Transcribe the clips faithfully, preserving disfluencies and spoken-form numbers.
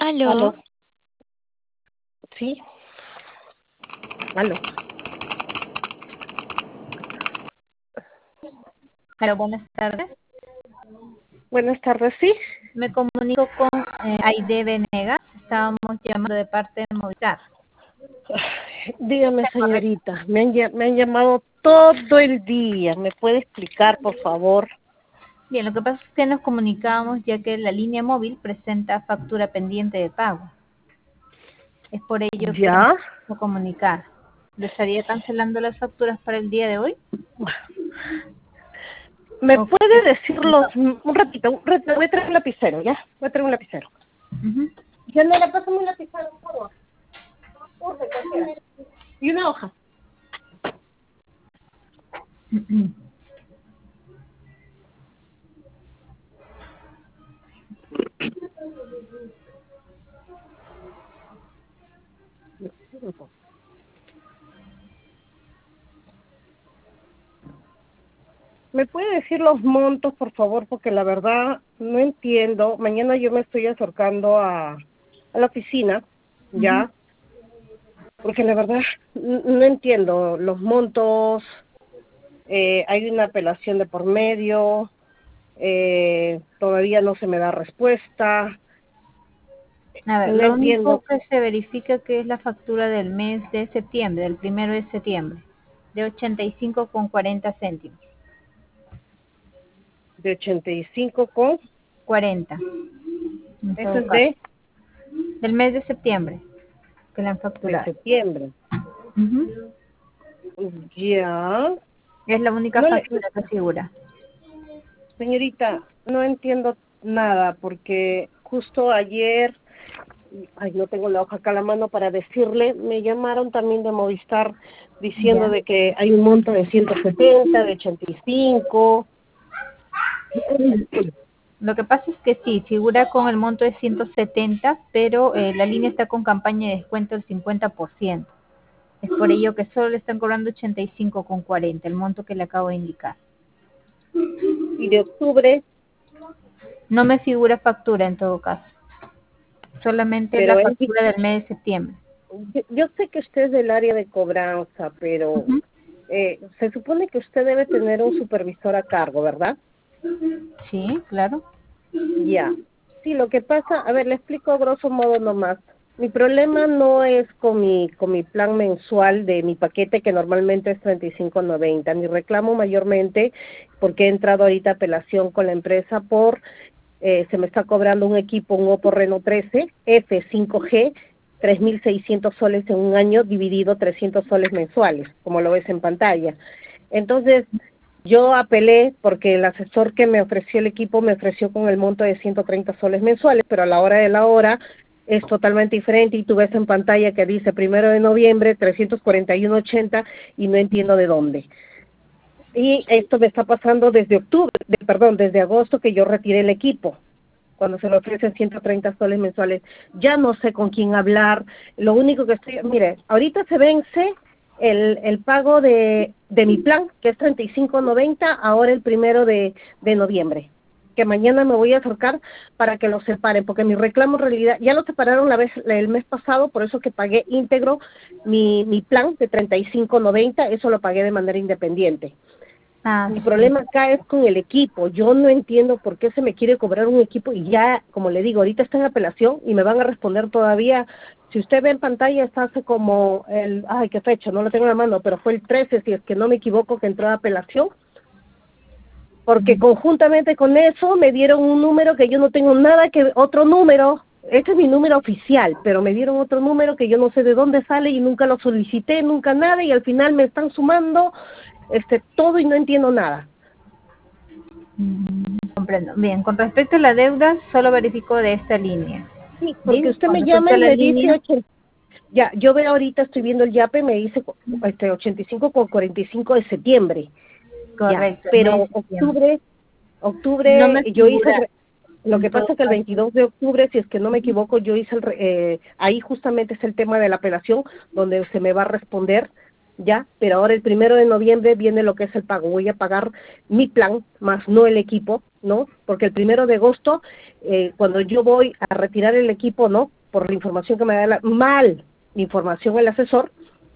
Aló, Aló, sí, aló. aló, buenas tardes. Buenas tardes, sí. Me comunico con eh, Aide Venegas. Estábamos llamando de parte de Movistar. Dígame, ¿Está correcto? señorita, me han, lla- me han llamado todo el día. ¿Me puede explicar, por favor? Bien, lo que pasa es que nos comunicábamos ya que la línea móvil presenta factura pendiente de pago. Es por ello que ¿Ya? nos comunicar. ¿Le estaría cancelando las facturas para el día de hoy? ¿Me ¿O puede qué? decir los... Un ratito, un ratito, voy a traer un lapicero, ¿ya? Voy a traer un lapicero. Ujú. Ya no le paso un lapicero, por favor. Urge, cualquiera. Y una hoja. ¿Me puede decir los montos, por favor? Porque la verdad no entiendo. Mañana yo me estoy acercando a, a la oficina, Ujú. ¿ya? Porque la verdad n- no entiendo los montos. Eh, hay una apelación de por medio. Eh, todavía no se me da respuesta. A ver, No lo único entiendo. que se verifica que es la factura del mes de septiembre, del primero de septiembre, de ochenta y cinco con cuarenta céntimos. De ochenta y cinco con... cuarenta, en Eso todo es caso. de, Del mes de septiembre, que le han de facturado. septiembre. Ujú. Ya. Es la única No le, factura que figura. señorita, no entiendo nada porque justo ayer, ay, no tengo la hoja acá a la mano para decirle, me llamaron también de Movistar diciendo Ya. de que hay un monto de ciento setenta, de ochenta y cinco. Lo que pasa es que sí, figura con el monto de ciento setenta, pero eh, la línea está con campaña de descuento del cincuenta por ciento. Es por ello que solo le están cobrando ochenta y cinco con cuarenta, el monto que le acabo de indicar. Y de octubre, No me figura factura en todo caso, solamente la pero es, factura del mes de septiembre. yo, yo sé que usted es del área de cobranza, pero Ujú. eh, se supone que usted debe tener un supervisor a cargo, ¿verdad? Sí, claro. Ya. Sí, lo que pasa, a ver, le explico a grosso modo nomás. Mi problema no es con mi con mi plan mensual de mi paquete que normalmente es treinta y cinco noventa. Mi reclamo mayormente porque he entrado ahorita a apelación con la empresa por eh, se me está cobrando un equipo, un Oppo Reno trece F cinco G, tres mil seiscientos soles en un año dividido trescientos soles mensuales, como lo ves en pantalla. Entonces, yo apelé porque el asesor que me ofreció el equipo me ofreció con el monto de ciento treinta soles mensuales, pero a la hora de la hora es totalmente diferente y tú ves en pantalla que dice primero de noviembre trescientos cuarenta y uno ochenta y no entiendo de dónde. Y esto me está pasando desde octubre, de, perdón, desde agosto que yo retiré el equipo, cuando se me ofrecen ciento treinta soles mensuales. Ya no sé con quién hablar. Lo único que estoy, mire, ahorita se vence el, el pago de, de mi plan, que es treinta y cinco noventa, ahora el primero de, de noviembre, que mañana me voy a acercar para que lo separen, porque mi reclamo en realidad, ya lo separaron la vez el mes pasado, por eso que pagué íntegro mi, mi plan de treinta y cinco noventa, eso lo pagué de manera independiente. Ah, Mi sí. problema acá es con el equipo. Yo no entiendo por qué se me quiere cobrar un equipo y ya, como le digo, ahorita está en apelación y me van a responder todavía. Si usted ve en pantalla, está hace como el, ay, qué fecha, no lo tengo en la mano, pero fue el trece, si es que no me equivoco, que entró a apelación, porque conjuntamente con eso me dieron un número que yo no tengo nada que, otro número, este es mi número oficial, pero me dieron otro número que yo no sé de dónde sale y nunca lo solicité, nunca nada, y al final me están sumando este todo y no entiendo nada. Mm, comprendo. Bien, con respecto a la deuda, solo verifico de esta línea. Sí, porque Bien, usted con me llama respecto a y la me dice, línea, ocho, ya, yo veo ahorita, estoy viendo el YAPE, me dice este ochenta y cinco con cuarenta y cinco de septiembre, ya, correcto, el mes pero de septiembre. octubre, No octubre, me yo hice, el figura re- lo en que todo pasa es que el caso. veintidós de octubre, si es que no me equivoco, yo hice el, re- eh, ahí justamente es el tema de la apelación, donde se me va a responder, ya, pero ahora el primero de noviembre viene lo que es el pago, voy a pagar mi plan, más no el equipo, ¿no? Porque el primero de agosto, eh, cuando yo voy a retirar el equipo, ¿no? por la información que me da la, mal la información el asesor,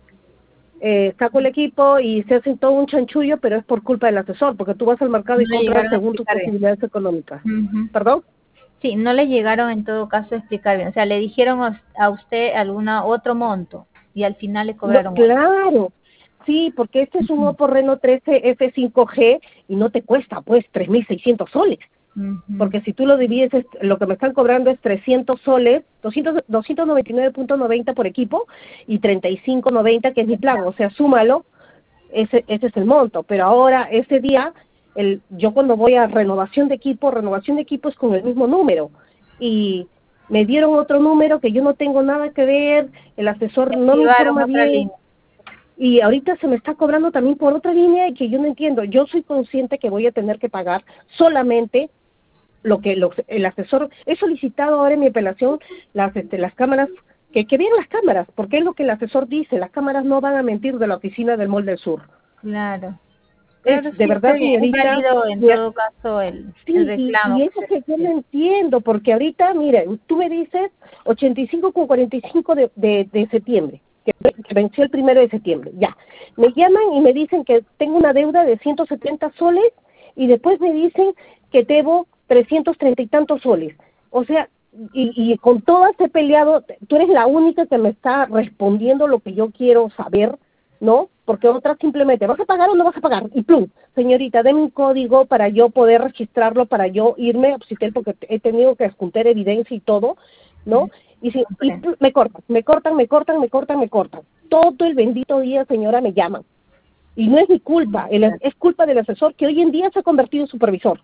eh, saco el equipo y se hace todo un chanchullo, pero es por culpa del asesor, porque tú vas al mercado No y le compras llegaron a según tus explicar bien. posibilidades económicas. Ujú. ¿Perdón? Sí, no le llegaron en todo caso a explicar bien. O sea, le dijeron a a usted alguna otro monto y al final le No, cobraron otro. claro, sí, porque este es un Oppo Reno trece F cinco G y no te cuesta pues tres mil seiscientos soles. Ujú. Porque si tú lo divides, es- lo que me están cobrando es trescientos soles, doscientos, doscientos noventa y nueve punto noventa por equipo y treinta y cinco noventa que es mi plan, o sea, súmalo, ese, ese es el monto. Pero ahora, ese día, el, yo cuando voy a renovación de equipo, renovación de equipo es con el mismo número. Y me dieron otro número que yo no tengo nada que ver, el asesor no me Activaron informa otra bien, línea. y ahorita se me está cobrando también por otra línea y que yo no entiendo. Yo soy consciente que voy a tener que pagar solamente lo que los, el asesor, he solicitado ahora en mi apelación las este, las cámaras, que, que vean las cámaras, porque es lo que el asesor dice, las cámaras no van a mentir de la oficina del Mall del Sur. Claro. Es Claro, de sí, está verdad, bien. Es señorita, válido en mi- todo caso el, el sí, y, reclamo y que eso que yo no se entiendo, porque ahorita, mire, tú me dices ochenta y cinco con cuarenta y cinco de, de, de septiembre, que, que venció el primero de septiembre, ya. Me llaman y me dicen que tengo una deuda de ciento setenta soles y después me dicen que debo trescientos treinta y tantos soles. O sea, y, y con todas he peleado, tú eres la única que me está respondiendo lo que yo quiero saber, ¿no? Porque otras simplemente, ¿vas a pagar o no vas a pagar? Y plum, señorita, deme un código para yo poder registrarlo, para yo irme a Psitel, porque he tenido que juntar evidencia y todo, ¿no? Y, si, y comprende. plum, me cortan, me cortan, me cortan, me cortan, me cortan. Todo el bendito día, señora, me llaman. Y no es mi culpa, el- es culpa del asesor que hoy en día se ha convertido en supervisor.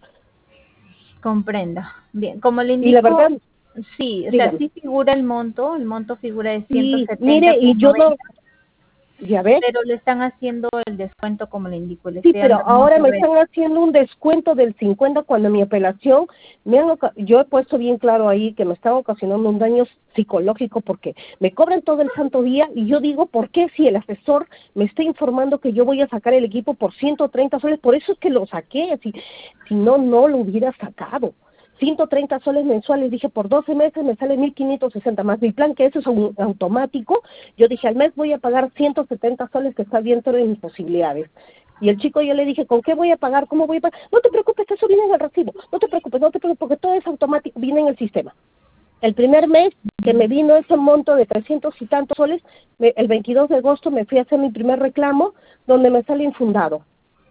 Comprenda. Bien, como le Y la verdad, indico, sí, o sea, dígame, sí figura el monto, el monto figura de ciento sí, setenta mire, con y yo no, noventa, ya ves, pero le están haciendo el descuento como le indico, le sí, estoy dando pero el ahora monto me real. están haciendo un descuento del cincuenta cuando en mi apelación me han oca- yo he puesto bien claro ahí que me están ocasionando un daño psicológico porque me cobran todo el santo día y yo digo, ¿por qué si el asesor me está informando que yo voy a sacar el equipo por ciento treinta soles? Por eso es que lo saqué, si, si no, no lo hubiera sacado. ciento treinta soles mensuales, dije, por doce meses me sale mil quinientos sesenta más mi plan, que eso es un, automático. Yo dije, al mes voy a pagar ciento setenta soles, que está dentro de mis posibilidades. Y el chico yo le dije, ¿con qué voy a pagar? ¿Cómo voy a pagar? No te preocupes, eso viene en el recibo. No te preocupes, no te preocupes, porque todo es automático, viene en el sistema. El primer mes que me vino ese monto de trescientos y tantos soles, me- el veintidós de agosto me fui a hacer mi primer reclamo, donde me sale infundado.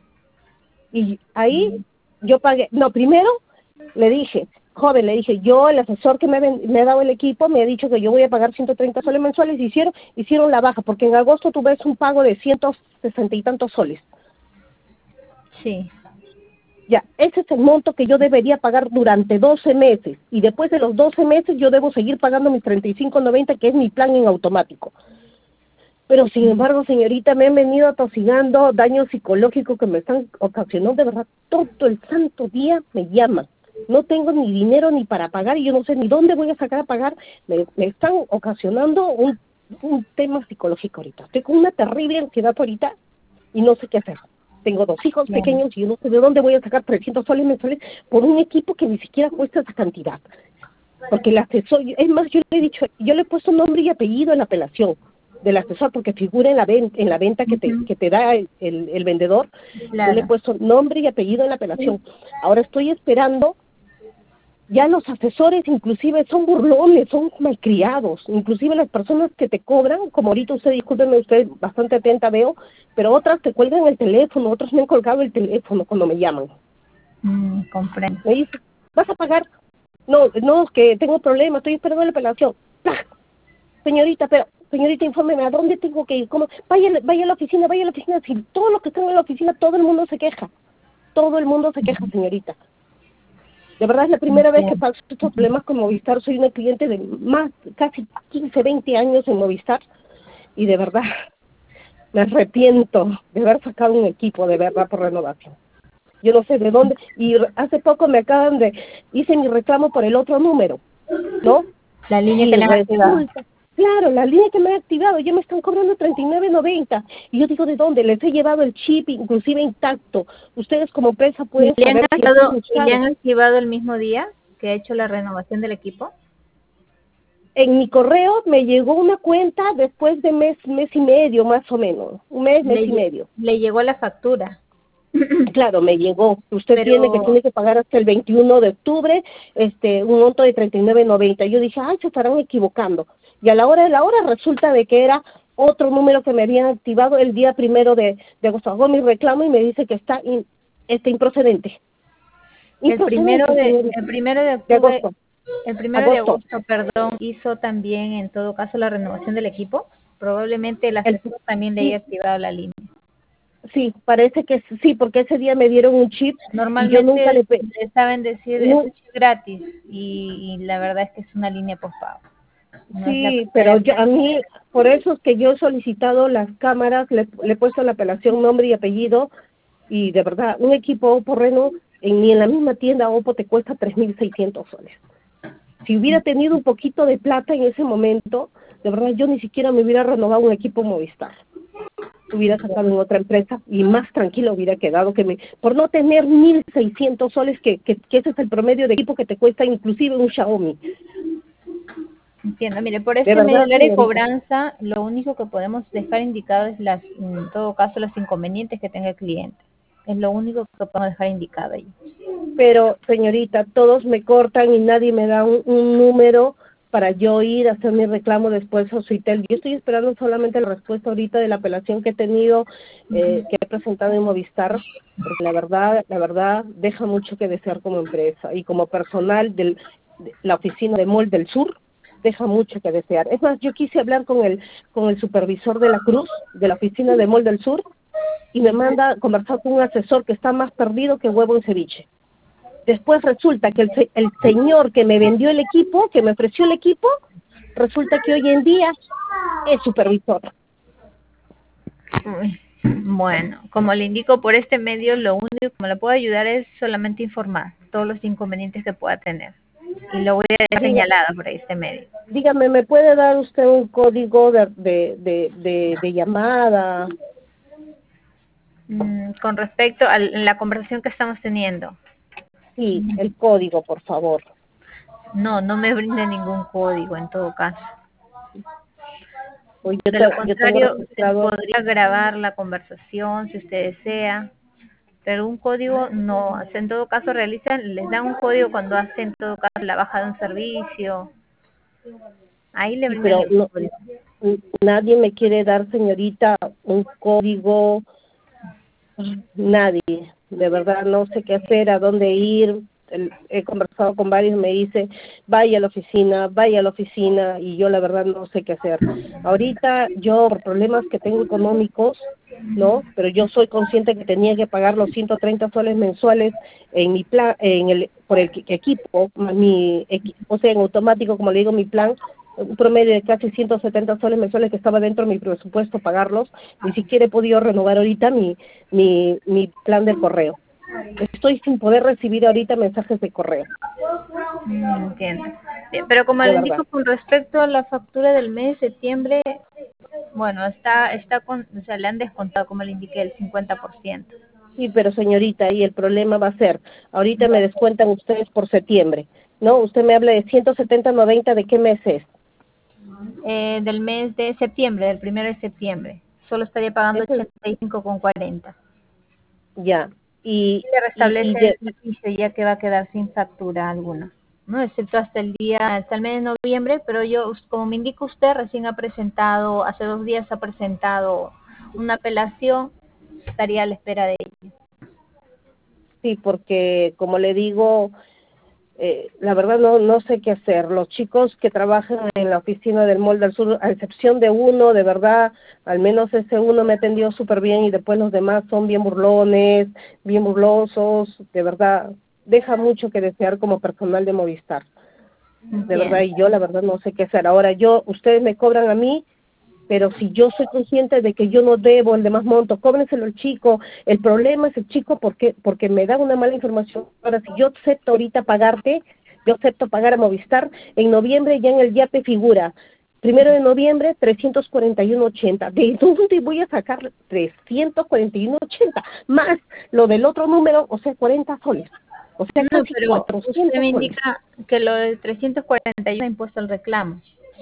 Y ahí yo pagué, no, primero le dije, joven, le dije, yo, el asesor que me, ven- me ha dado el equipo, me ha dicho que yo voy a pagar ciento treinta soles mensuales, y hicieron, hicieron la baja, porque en agosto tú ves un pago de ciento sesenta y tantos soles. Sí, Ya, ese es el monto que yo debería pagar durante doce meses, y después de los doce meses yo debo seguir pagando mis treinta y cinco noventa, que es mi plan en automático. Pero sin embargo, señorita, me han venido atosigando daños psicológicos que me están ocasionando, de verdad, todo el santo día me llaman. No tengo ni dinero ni para pagar y yo no sé ni dónde voy a sacar a pagar. Me, me están ocasionando un, un tema psicológico ahorita. Estoy con una terrible ansiedad ahorita y no sé qué hacer. Tengo dos hijos claro. pequeños y yo no sé de dónde voy a sacar trescientos soles mensuales por un equipo que ni siquiera cuesta esa cantidad. Porque el asesor, es más, yo le he dicho, yo le he puesto nombre y apellido en la apelación del asesor porque figura en la venta, en la venta que te, Ujú, que te da el, el, el vendedor. Yo le he claro. puesto nombre y apellido en la apelación. Ahora estoy esperando, ya los asesores inclusive son burlones, son malcriados, inclusive las personas que te cobran, como ahorita usted, discúlpeme, usted bastante atenta veo, pero otras te cuelgan el teléfono, otros me han colgado el teléfono cuando me llaman. Mm, comprendo. Me dice, ¿vas a pagar? No, no, es que tengo problemas, estoy esperando la apelación. ¡Plah! Señorita, pero, señorita, infórmeme, ¿a dónde tengo que ir? ¿Cómo? Vaya, vaya a la oficina, vaya a la oficina. Si todos los que están en la oficina, todo el mundo se queja. Todo el mundo se queja, señorita. De verdad es la primera vez que Entiendo. paso estos problemas con Movistar. Soy una cliente de más, casi quince, veinte años en Movistar. Y de verdad, me arrepiento de haber sacado un equipo de verdad por renovación. Yo no sé de dónde. Y hace poco me acaban de, hice mi reclamo por el otro número, ¿no? La línea que Y le han activado. resulta, claro, la línea que me ha activado, ya me están cobrando treinta y nueve noventa. Y yo digo, ¿de dónde? Les he llevado el chip inclusive intacto. Ustedes como empresa ¿Y pueden le han saber si es activado, y le usado. han activado el mismo día que ha hecho la renovación del equipo? en mi correo me llegó una cuenta después de mes, mes y medio más o menos, un mes, mes Le, y medio. le llegó la factura. Claro, me llegó. Usted Pero tiene que tiene que pagar hasta el veintiuno de octubre, este, un monto de treinta y nueve noventa. Yo dije, ay, se estarán equivocando. Y a la hora de la hora resulta de que era otro número que me habían activado el día primero de, de agosto. Hago mi reclamo y me dice que está, in, está improcedente. el primero Improcedente, de señorita. el primero de De octubre, agosto. el primero de Agosto. agosto, perdón, hizo también en todo caso la renovación del equipo. Probablemente el El, asesor también le haya sí, activado la línea. sí, parece que sí, porque ese día me dieron un chip y yo nunca Normalmente le... Pe le saben decir es no, un chip gratis y, y la verdad es que es una línea postpago. No es la sí, pero primera yo, vez. a mí, por eso es que yo he solicitado las cámaras, le, le he puesto la apelación nombre y apellido, y de verdad, un equipo Oppo Reno, en, ni en la misma tienda Oppo te cuesta tres mil seiscientos soles. Si hubiera tenido un poquito de plata en ese momento, de verdad yo ni siquiera me hubiera renovado un equipo Movistar. Hubiera sacado en otra empresa y más tranquilo hubiera quedado que me, por no tener mil seiscientos soles, que, que, que ese es el promedio de equipo que te cuesta inclusive un Xiaomi. Entiendo, mire, por De este medio verdad, del área de señorita. cobranza, lo único que podemos dejar indicado es las, en todo caso, los inconvenientes que tenga el cliente. Es lo único que podemos dejar indicado ahí. Pero, señorita, todos me cortan y nadie me da un, un número para yo ir a hacer mi reclamo después a Soitel. Yo estoy esperando solamente la respuesta ahorita de la apelación que he tenido, eh, que he presentado en Movistar, porque la verdad, la verdad, deja mucho que desear como empresa y como personal de la oficina de Mall del Sur, deja mucho que desear. Es más, yo quise hablar con el con el supervisor de la Cruz, de la oficina de Mall del Sur, y me manda a conversar con un asesor que está más perdido que huevo en ceviche. Después resulta que el, el señor que me vendió el equipo, que me ofreció el equipo, resulta que hoy en día es supervisor. Uy, bueno, como le indico por este medio, lo único que me le puedo ayudar es solamente informar todos los inconvenientes que pueda tener. Y lo voy a dejar Diga, señalado por este medio. dígame, ¿me puede dar usted un código de, de, de, de, de llamada? Mm, con respecto a la conversación que estamos teniendo, Sí, el código, por favor. no, no me brinde ningún código en todo caso. Pues yo, De lo te, yo tengo contrario, se registrado, podría grabar la conversación si usted desea, pero un código no. En todo caso, realizan, les dan un código cuando hacen en todo caso la baja de un servicio. Ahí le sí, brindan pero el no, código. nadie me quiere dar, señorita, un código. Nadie, de verdad no sé qué hacer, a dónde ir. El- he conversado con varios, me dice, vaya a la oficina, vaya a la oficina, y yo la verdad no sé qué hacer. Ahorita yo, por problemas que tengo económicos, ¿no? Pero yo soy consciente que tenía que pagar los ciento treinta soles mensuales en mi plan, en el, por el equipo, más mi, equi- o sea, en automático, como le digo, mi plan, un promedio de casi ciento setenta soles mensuales que estaba dentro de mi presupuesto pagarlos, ni siquiera he podido renovar ahorita mi, mi, mi plan del correo. Estoy sin poder recibir ahorita mensajes de correo, Mm, entiendo. Bien, pero como de le verdad. indico con respecto a la factura del mes de septiembre, bueno, está, está con, o sea, le han descontado, como le indiqué, el cincuenta por ciento. Sí, pero señorita, y el problema va a ser, ahorita me descuentan ustedes por septiembre, ¿no? Usted me habla de ciento setenta noventa, ¿de qué mes es? Eh, del mes de septiembre, del primero de septiembre, solo estaría pagando Eso es, ochenta y cinco con cuarenta. ya, y, Le y, restablece y el de, servicio ya que va a quedar sin factura alguna, ¿no? Excepto hasta el día, hasta el mes de noviembre, pero yo, como me indica usted, recién ha presentado, hace dos días ha presentado una apelación, estaría a la espera de ella. sí, porque como le digo, eh, la verdad no no sé qué hacer. Los chicos que trabajan en la oficina del Mall del Sur, a excepción de uno, de verdad, al menos ese uno me atendió súper bien y después los demás son bien burlones, bien burlosos, de verdad, deja mucho que desear como personal de Movistar, de verdad, Entiendo. y yo la verdad no sé qué hacer. Ahora yo, ustedes me cobran a mí, pero si yo soy consciente de que yo no debo el demás monto, cóbrenselo al chico. El problema es el chico porque porque me da una mala información. Ahora, si yo acepto ahorita pagarte, yo acepto pagar a Movistar, en noviembre ya en el YAPE figura, primero de noviembre, trescientos cuarenta y uno ochenta. ¿De dónde voy a sacar trescientos cuarenta y uno ochenta? Más lo del otro número, o sea, cuarenta soles. O sea, No, casi pero usted cuatrocientos me soles. indica que lo de trescientos cuarenta y uno ha impuesto el reclamo.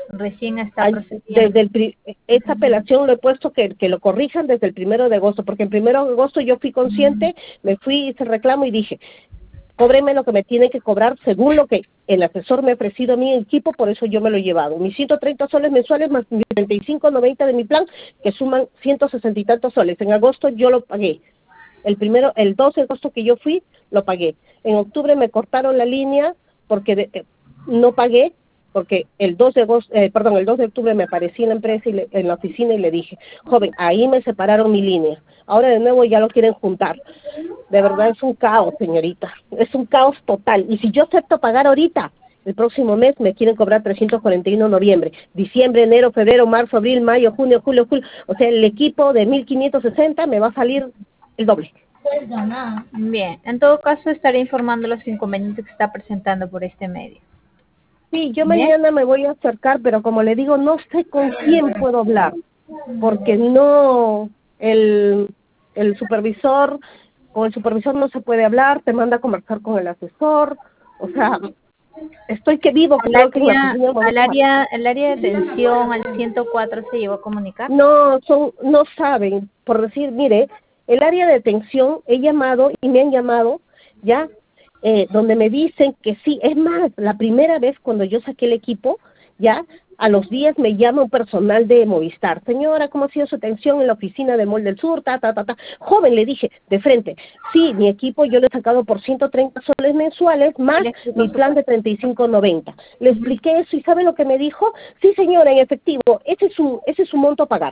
Recién está Ay, procediendo. Desde el, pri- esta apelación lo he puesto que, que lo corrijan desde el primero de agosto, porque el primero de agosto yo fui consciente, me fui, hice reclamo y dije, cóbreme lo que me tiene que cobrar según lo que el asesor me ha ofrecido a mi equipo, por eso yo me lo he llevado. Mis ciento treinta soles mensuales más mis treinta y cinco noventa de mi plan, que suman ciento sesenta y tantos soles. En agosto yo lo pagué. El primero, el doce de agosto que yo fui, lo pagué. En octubre me cortaron la línea porque de- eh, no pagué, porque el dos de agosto, eh, perdón, el dos de octubre me aparecí en la empresa y le- en la oficina y le dije, joven, ahí me separaron mi línea. Ahora de nuevo ya lo quieren juntar. De verdad es un caos, señorita. Es un caos total. Y si yo acepto pagar ahorita, el próximo mes me quieren cobrar trescientos cuarenta y uno noviembre, diciembre, enero, febrero, marzo, abril, mayo, junio, julio, julio. O sea, el equipo de mil quinientos sesenta me va a salir el doble. Bien, en todo caso estaré informando los inconvenientes que está presentando por este medio. Sí, yo Bien. mañana me voy a acercar, pero como le digo, no sé con quién puedo hablar, porque no, el, el supervisor, con el supervisor no se puede hablar, te manda a conversar con el asesor, o sea, estoy que vivo, Al creo que en la área, oficina de al Movistar. área, el área de atención al ciento cuatro se llegó a comunicar. No, son, no saben, por decir, mire, el área de atención he llamado y me han llamado, ya, eh, donde me dicen que sí, es más, la primera vez cuando yo saqué el equipo, ya, a los días me llama un personal de Movistar, señora, ¿cómo ha sido su atención en la oficina de Mall del Sur? Ta, ta, ta, ta. Joven, le dije, de frente, sí, mi equipo yo lo he sacado por ciento treinta soles mensuales, más ¿Le explicó mi su plan de caso? treinta y cinco noventa. Le expliqué eso y ¿sabe lo que me dijo? Sí, señora, en efectivo, ese es su, ese es su monto a pagar.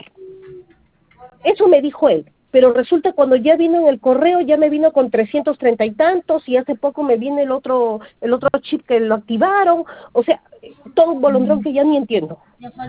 Eso me dijo él, pero resulta cuando ya vino en el correo, ya me vino con trescientos treinta y tantos, y hace poco me viene el otro el otro chip que lo activaron, o sea, todo un bolondrón que ya ni entiendo.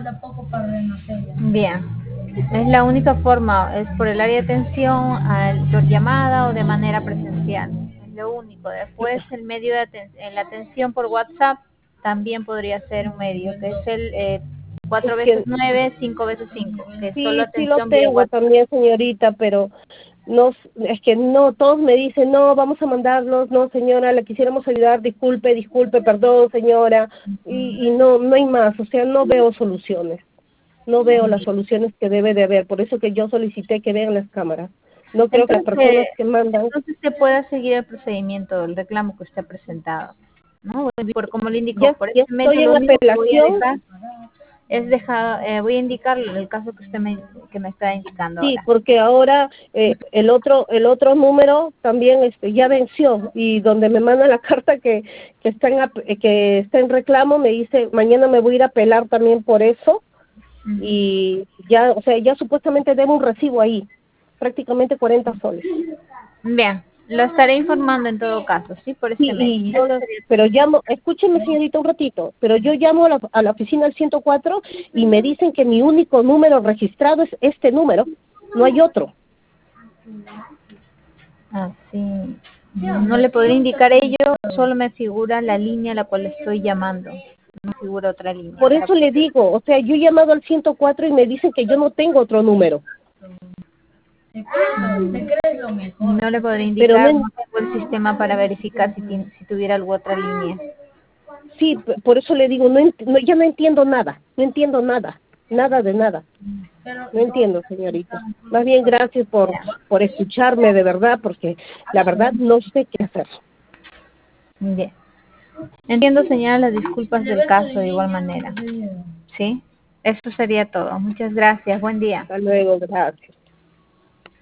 Bien, es la única forma, es por el área de atención, al, por llamada o de manera presencial. Es lo único. Después el medio de aten en la atención por WhatsApp también podría ser un medio, que es el eh, Es cuatro veces que nueve, cinco veces cinco, que es solo sí, sí lo atención vía tengo WhatsApp. también, señorita, pero no, es que no, todos me dicen, no, vamos a mandarlos, no, señora, le quisiéramos ayudar, disculpe, disculpe, perdón, señora, y, y no, no hay más, o sea, no veo soluciones. No veo las soluciones que debe de haber, por eso que yo solicité que vean las cámaras. No creo que las Entonces, personas que mandan... entonces se pueda seguir el procedimiento del reclamo que usted ha presentado, ¿no? Por, como le indico, Ya, por ya este medio estoy lo en único que voy a apelación, dejar es dejar, eh, voy a indicar el caso que usted me, que me está indicando sí, ahora. porque ahora eh, el otro el otro número también este ya venció y donde me manda la carta que que está en ap- eh, que está en reclamo me dice mañana me voy a ir a apelar también por eso y ya, o sea, ya supuestamente debo un recibo ahí, prácticamente cuarenta soles. Bien, lo estaré informando en todo caso, ¿sí? Por Sí, este medio. y yo, Eso lo- sería pero llamo, escúcheme señorita un ratito, pero yo llamo a la, a la oficina del ciento cuatro y me dicen que mi único número registrado es este número, no hay otro. así. No le podré indicar ello, solo me figura la línea a la cual estoy llamando. No figura otra línea. Por Para eso le digo, o sea, yo he llamado al ciento cuatro y me dicen que yo no tengo otro número, No le podré pero no, indicar, no en- tengo el sistema para verificar si, tien- si tuviera alguna otra línea. sí, p- por eso le digo, no, ent- no, ya no entiendo nada, no entiendo nada, nada de nada, no entiendo señorita. Más bien gracias por, por escucharme de verdad, porque la verdad no sé qué hacer. Bien. Entiendo, señora, las disculpas del caso de igual manera. ¿Sí? Eso sería todo. Muchas gracias. Buen día. Hasta luego, gracias.